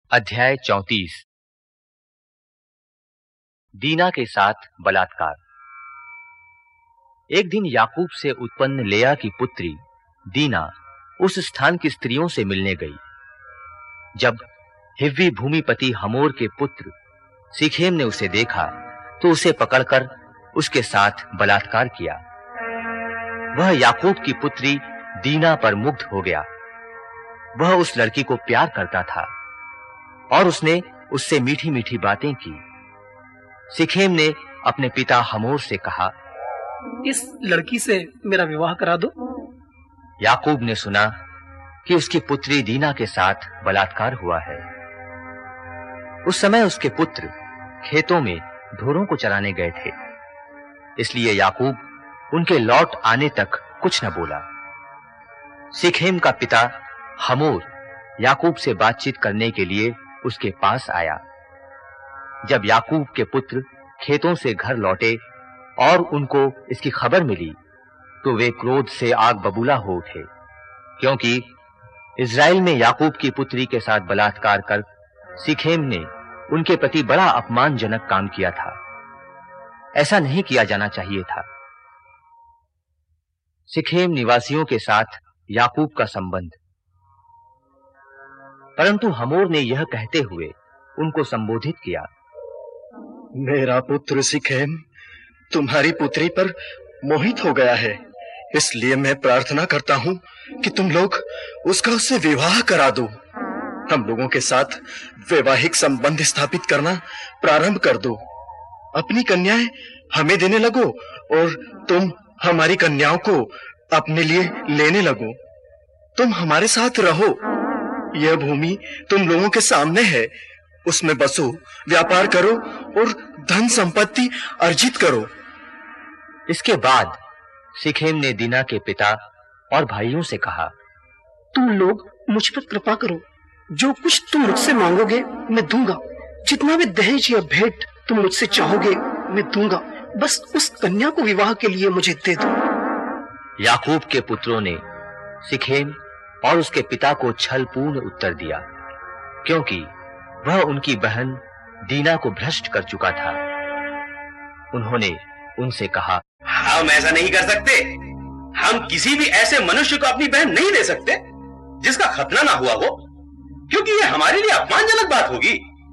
अध्याय 34। दीना के साथ बलात्कार। एक दिन याकूब से उत्पन्न लेया की पुत्री दीना उस स्थान की स्त्रियों से मिलने गई। जब हिव्वी भूमिपति हमोर के पुत्र सिखेम ने उसे देखा तो उसे पकड़कर उसके साथ बलात्कार किया। वह याकूब की पुत्री दीना पर मुग्ध हो गया। वह उस लड़की को प्यार करता था और उसने उससे मीठी-मीठी बातें की। सिखेम ने अपने पिता हमोर से कहा, इस लड़की से मेरा विवाह करा दो। याकूब ने सुना कि उसकी पुत्री दीना के साथ बलात्कार हुआ है। उस समय उसके पुत्र खेतों में ढोरों को चराने गए थे, इसलिए याकूब उनके लौट आने तक कुछ न बोला। सिखेम का पिता हमोर याकूब से बातचीत करने के लिए उसके पास आया। जब याकूब के पुत्र खेतों से घर लौटे और उनको इसकी खबर मिली तो वे क्रोध से आग बबूला हो उठे, क्योंकि इज़राइल में याकूब की पुत्री के साथ बलात्कार कर सिखेम ने उनके प्रति बड़ा अपमानजनक काम किया था। ऐसा नहीं किया जाना चाहिए था। सिखेम निवासियों के साथ याकूब का संबंध। परंतु हमोर ने यह कहते हुए उनको संबोधित किया, मेरा पुत्र सिखेम तुम्हारी पुत्री पर मोहित हो गया है, इसलिए मैं प्रार्थना करता हूं कि तुम लोग उससे विवाह करा दो। हम लोगों के साथ वैवाहिक संबंध स्थापित करना प्रारंभ कर दो। अपनी कन्याएं हमें देने लगो और तुम हमारी कन्याओं को अपने लिए लेने लगो। तुम हमारे साथ रहो। यह भूमि तुम लोगों के सामने है, उसमें बसो, व्यापार करो और धन संपत्ति अर्जित करो। इसके बाद सिखेम ने दीना के पिता और भाइयों से कहा, तुम लोग मुझ पर कृपा करो। जो कुछ तुम मुझसे मांगोगे मैं दूंगा। जितना भी दहेज या भेंट तुम मुझसे चाहोगे मैं दूंगा। बस उस कन्या को विवाह के लिए मुझे दे दो। याकूब के पुत्रों ने सिखेम और उसके पिता को छलपूर्ण उत्तर दिया, क्योंकि वह उनकी बहन दीना को भ्रष्ट कर चुका था। उन्होंने उनसे कहा, हम ऐसा नहीं कर सकते। हम किसी भी ऐसे मनुष्य को अपनी बहन नहीं दे सकते जिसका खतना ना हुआ हो, क्योंकि यह हमारे लिए अपमानजनक बात होगी।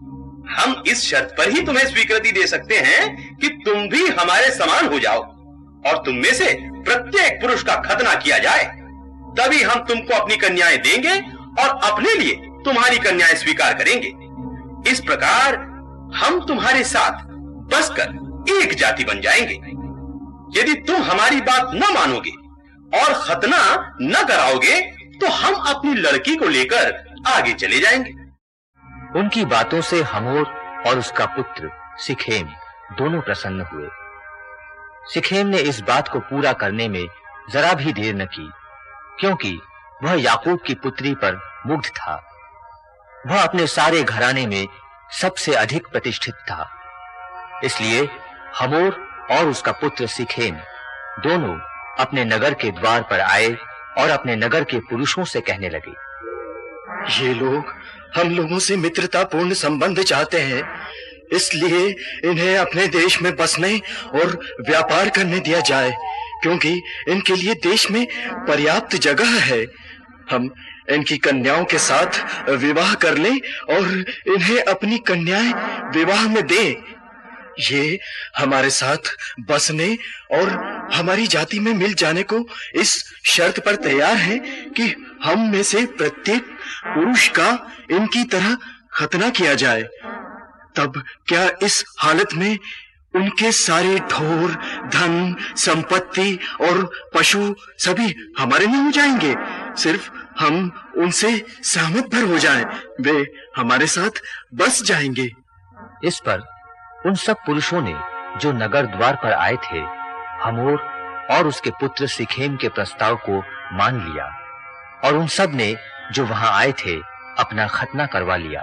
हम इस शर्त पर ही तुम्हें स्वीकृति दे सकते हैं कि तुम भी हमारे समान हो जाओ और तुम में से प्रत्येक पुरुष का खतना किया जाए। तभी हम तुमको अपनी कन्याएं देंगे और अपने लिए तुम्हारी कन्याएं स्वीकार करेंगे। इस प्रकार हम तुम्हारे साथ बसकर एक जाति बन जाएंगे। यदि तुम हमारी बात न मानोगे और खतना न कराओगे तो हम अपनी लड़की को लेकर आगे चले जाएंगे। उनकी बातों से हमोर और उसका पुत्र सिखेम दोनों प्रसन्न हुए। सिखेम ने इस बात को पूरा करने में जरा भी देर न की, क्योंकि वह याकूब की पुत्री पर मुग्ध था। वह अपने सारे घराने में सबसे अधिक प्रतिष्ठित था। इसलिए हमोर और उसका पुत्र सिखेम दोनों अपने नगर के द्वार पर आए और अपने नगर के पुरुषों से कहने लगे, ये लोग हम लोगों से मित्रतापूर्ण संबंध चाहते हैं, इसलिए इन्हें अपने देश में बसने और व्यापार करने दिया जाए, क्योंकि इनके लिए देश में पर्याप्त जगह है। हम इनकी कन्याओं के साथ विवाह कर लें और इन्हें अपनी कन्याएं विवाह में दें। ये हमारे साथ बसने और हमारी जाति में मिल जाने को इस शर्त पर तैयार हैं कि हम में से प्रत्येक पुरुष का इनकी तरह खतना किया जाए। तब क्या इस हालत में उनके सारे ढोर, धन, संपत्ति और पशु सभी हमारे नहीं हो जाएंगे? सिर्फ हम उनसे सहमत भर हो जाएं, वे हमारे साथ बस जाएंगे। इस पर उन सब पुरुषों ने जो नगर द्वार पर आए थे हमोर और उसके पुत्र सिखेम के प्रस्ताव को मान लिया, और उन सब ने जो वहां आए थे अपना खतना करवा लिया।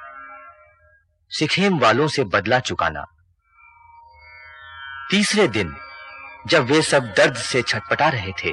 सिखेम वालों से बदला चुकाना। तीसरे दिन जब वे सब दर्द से छटपटा रहे थे,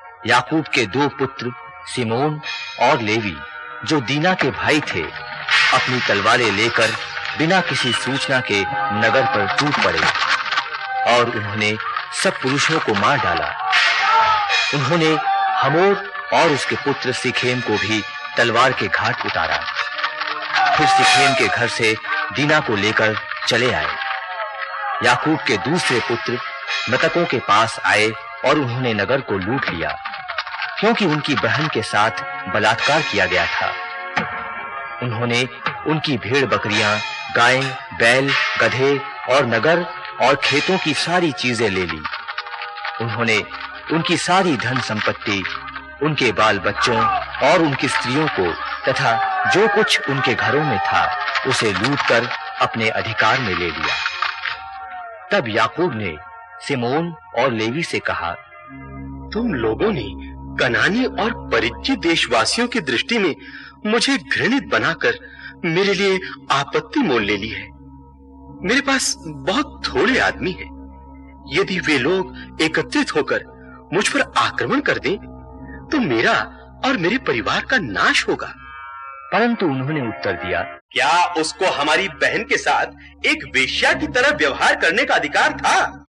याकूब के दो पुत्र सिमोन और लेवी जो दीना के भाई थे अपनी तलवारें लेकर बिना किसी सूचना के नगर पर टूट पड़े और उन्होंने सब पुरुषों को मार डाला। उन्होंने हमोर और उसके पुत्र सिखेम को भी तलवार के घाट उतारा। फिर सिखेम के घर से दीना को लेकर चले आए। याकूब के दूसरे पुत्र मृतकों के पास आए और उन्होंने नगर को लूट लिया, क्योंकि उनकी बहन के साथ बलात्कार किया गया था। उन्होंने उनकी भेड़ बकरियां, गायें, बैल, गधे और नगर और खेतों की सारी चीजें ले ली। उन्होंने उनकी सारी धन संपत्ति, उनके बाल बच्चों और उनकी स्त्रियों को तथा जो कुछ उनके घरों में था उसे लूटकर अपने अधिकार में ले लिया। तब याकूब ने सिमोन और लेवी से कहा, तुम लोगों ने कनानी और परिचित देशवासियों की दृष्टि में मुझे घृणित बनाकर मेरे लिए आपत्ति मोल ले ली है। मेरे पास बहुत थोड़े आदमी हैं। यदि वे लोग एकत्रित होकर मुझ पर आक्रमण कर दें तो मेरा और मेरे परिवार का नाश होगा। परंतु उन्होंने उत्तर दिया, क्या उसको हमारी बहन के साथ एक वेश्या की तरह व्यवहार करने का अधिकार था?